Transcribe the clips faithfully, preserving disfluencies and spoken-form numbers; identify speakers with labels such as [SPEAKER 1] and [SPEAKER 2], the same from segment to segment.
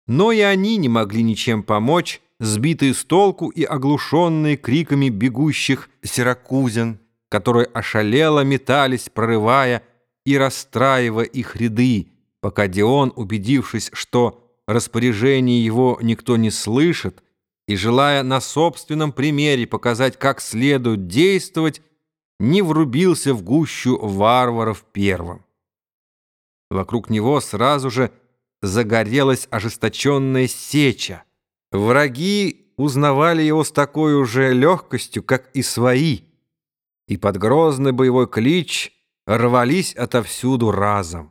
[SPEAKER 1] Но и они не могли ничем помочь, сбитые с толку и оглушенные криками бегущих сиракузян, которые ошалело метались, прорывая и расстраивая их ряды, пока Дион, убедившись, что распоряжение его никто не слышит, и желая на собственном примере показать, как следует действовать, не врубился в гущу варваров первым. Вокруг него сразу же загорелась ожесточенная сеча. Враги узнавали его с такой уже легкостью, как и свои, и под грозный боевой клич рвались отовсюду разом.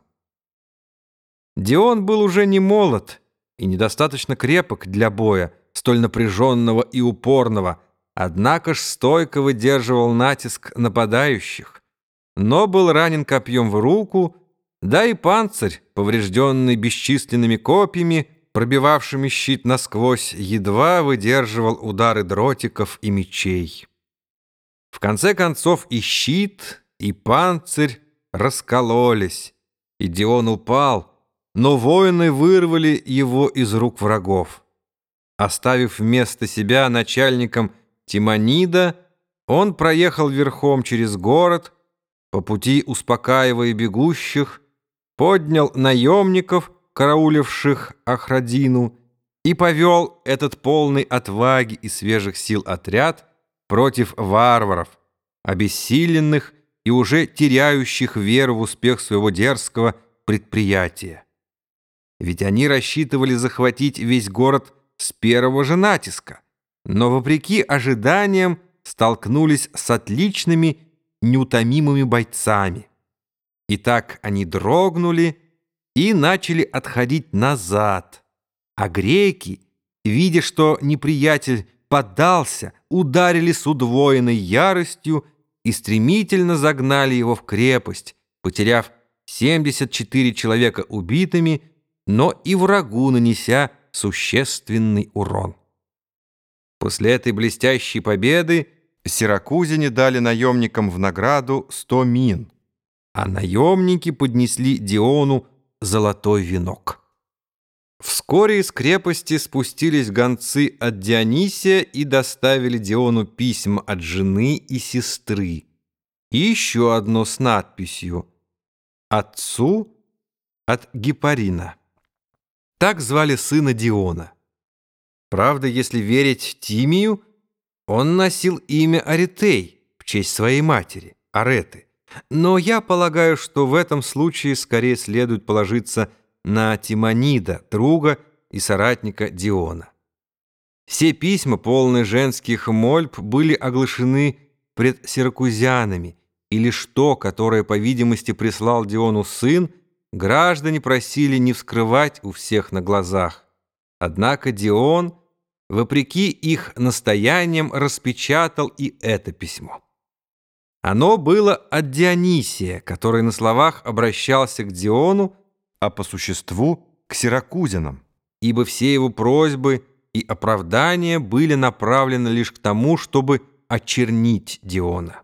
[SPEAKER 1] Дион был уже не молод и недостаточно крепок для боя, столь напряженного и упорного, однако ж стойко выдерживал натиск нападающих, но был ранен копьем в руку, да и панцирь, поврежденный бесчисленными копьями, пробивавшими щит насквозь, едва выдерживал удары дротиков и мечей. В конце концов и щит, и панцирь раскололись, и Дион упал, но воины вырвали его из рук врагов. Оставив вместо себя начальником Тимонида, он проехал верхом через город, по пути успокаивая бегущих, поднял наемников, карауливших Ахрадину, и повел этот полный отваги и свежих сил отряд против варваров, обессиленных и уже теряющих веру в успех своего дерзкого предприятия. Ведь они рассчитывали захватить весь город с первого же натиска, но, вопреки ожиданиям, столкнулись с отличными, неутомимыми бойцами. И так они дрогнули и начали отходить назад, а греки, видя, что неприятель поддался, ударили с удвоенной яростью и стремительно загнали его в крепость, потеряв семьдесят четыре человека убитыми, но и врагу нанеся существенный урон. После этой блестящей победы сиракузяне дали наемникам в награду сто мин, а наемники поднесли Диону золотой венок. Вскоре из крепости спустились гонцы от Дионисия и доставили Диону письма от жены и сестры, и еще одно с надписью «Отцу от Гипарина». Так звали сына Диона. Правда, если верить Тимию, он носил имя Аретей в честь своей матери, Ареты. Но я полагаю, что в этом случае скорее следует положиться на Тимонида, друга и соратника Диона. Все письма, полные женских мольб, были оглашены пред сиракузянами, и лишь то, которое, по видимости, прислал Диону сын, граждане просили не вскрывать у всех на глазах. Однако Дион, вопреки их настояниям, распечатал и это письмо. Оно было от Дионисия, который на словах обращался к Диону, а по существу к сиракузянам, ибо все его просьбы и оправдания были направлены лишь к тому, чтобы очернить Диона.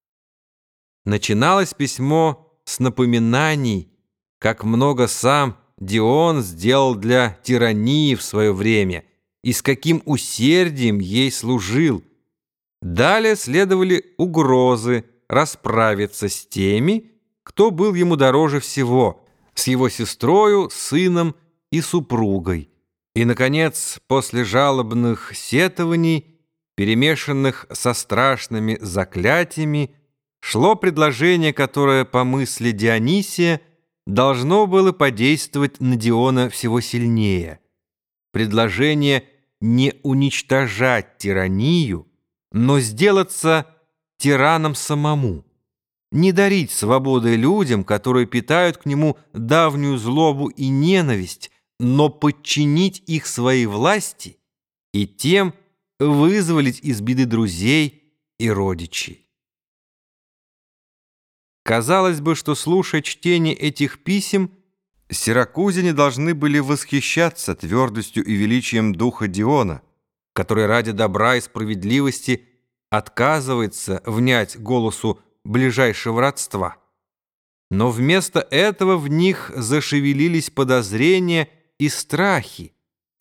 [SPEAKER 1] Начиналось письмо с напоминаний, как много сам Дион сделал для тирании в свое время и с каким усердием ей служил. Далее следовали угрозы расправиться с теми, кто был ему дороже всего, с его сестрою, сыном и супругой. И, наконец, после жалобных сетований, перемешанных со страшными заклятиями, шло предложение, которое, по мысли Дионисия, должно было подействовать на Диона всего сильнее. Предложение не уничтожать тиранию, но сделаться тираном самому, не дарить свободы людям, которые питают к нему давнюю злобу и ненависть, но подчинить их своей власти и тем вызволить из беды друзей и родичей. Казалось бы, что, слушая чтение этих писем, сиракузяне должны были восхищаться твердостью и величием духа Диона, который ради добра и справедливости отказывается внять голосу ближайшего родства. Но вместо этого в них зашевелились подозрения и страхи,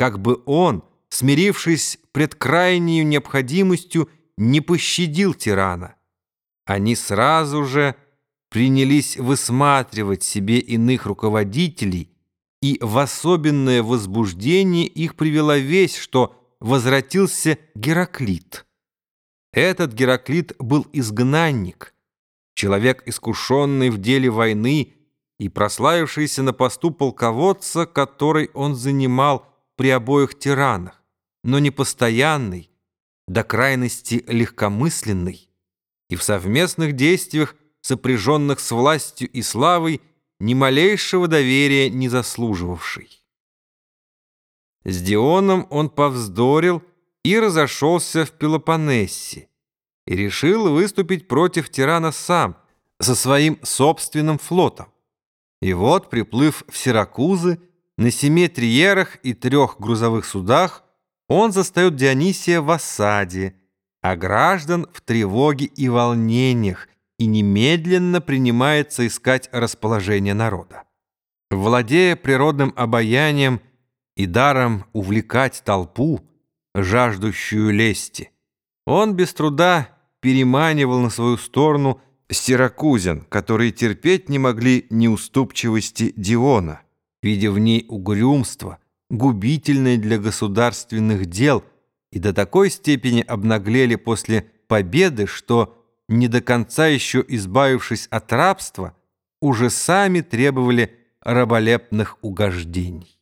[SPEAKER 1] как бы он, смирившись пред крайней необходимостью, не пощадил тирана. Они сразу же принялись высматривать себе иных руководителей, и в особенное возбуждение их привела весть, что возвратился Гераклит. Этот Гераклит был изгнанник, человек, искушенный в деле войны и прославившийся на посту полководца, который он занимал при обоих тиранах, но не постоянный, до крайности легкомысленный, и в совместных действиях, сопряженных с властью и славой, ни малейшего доверия не заслуживавший. С Дионом он повздорил и разошелся в Пелопоннесе, и решил выступить против тирана сам, со своим собственным флотом. И вот, приплыв в Сиракузы, на семи триерах и трех грузовых судах, он застает Дионисия в осаде, а граждан в тревоге и волнениях, и немедленно принимается искать расположение народа. Владея природным обаянием и даром увлекать толпу, жаждущую лести, он без труда переманивал на свою сторону сиракузян, которые терпеть не могли неуступчивости Диона, видя в ней угрюмство, губительное для государственных дел, и до такой степени обнаглели после победы, что, не до конца еще избавившись от рабства, уже сами требовали раболепных угождений.